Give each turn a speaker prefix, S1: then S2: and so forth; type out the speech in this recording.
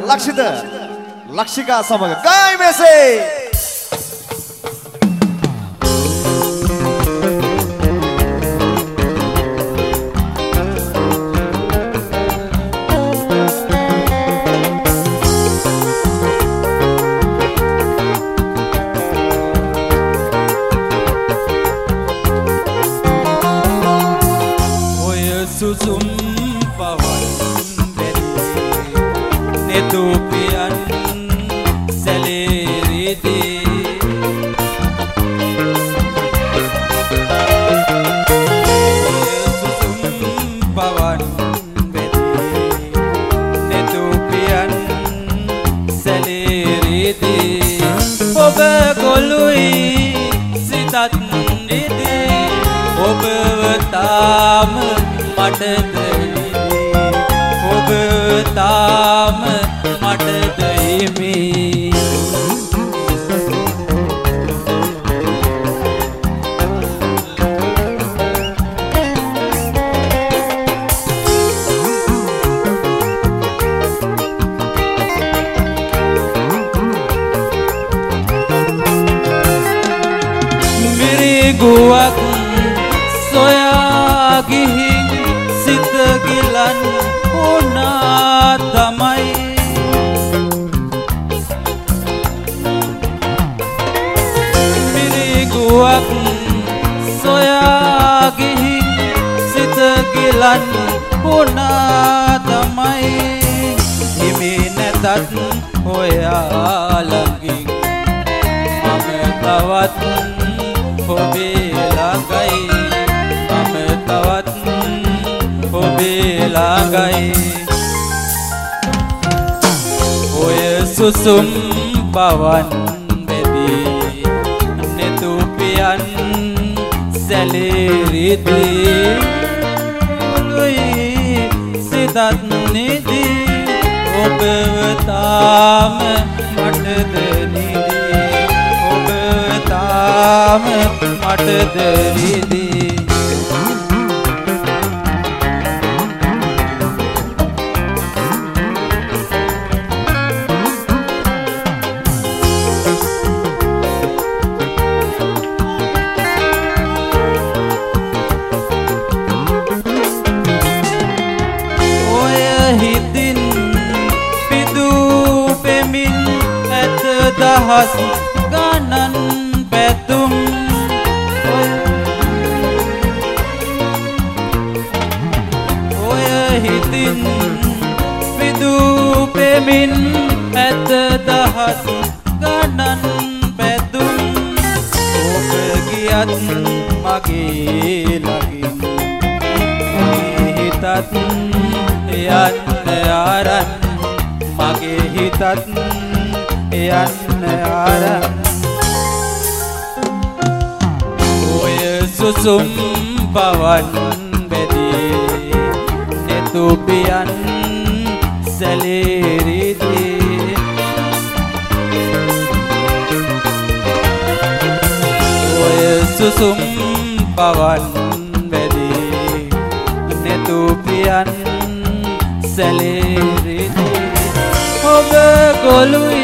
S1: ලක්ෂිත ලක්ෂිකා සමග ගායි මෙසේ
S2: susum pawan beri netupian seleriti susum pawan beri netupian seleriti oba golui sitat nidi oba tam මට ඔබ තාම මට දෙමි මිරිගුවක් සොයා ගිහින් සිත ගිලන් වුණා තමයි මිරිගුවක් සොයා ගිහින් සිත ගිලන් වුණා තමයි හිමි නැතත් හොයා ළඟින් මම තවත් ඔබේ ළඟයි මම තවත් ඔබේ ළඟයි ඔය සුසුම් පවන් බෙදී නෙතුපියන් සැලෙරිදී ඔලුයි සිතත් නිදි ඔබව තාම මටද නිදි ඔබ තාම මටද නිදි දහස් ගණන් පැතුම් ඔය හිතින් විදූ පෙමින් ඇත දහස් ගණන් පැතුම් ඔබ ගියත් මගේ ළඟින් මගේ හිතත් යන්න ආරන් මගේ හිතත් යන්න ආරන් ඔය සුසුම් පවන් බෙදී නෙතුපියන් සැලෙරිදී ඔය සුසුම් පවන් බෙදී නෙතුපියන් සැලෙරිදී ඔබ ගොළුයි